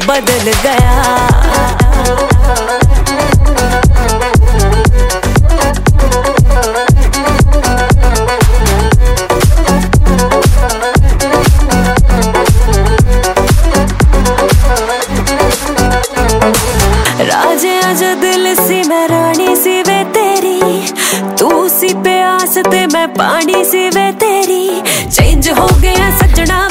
बदल गया। राजे आजा दिल सी मैं रानी सी वे तेरी, तू सी प्यास ते मैं पानी सी वे तेरी। चेंज हो गया सजना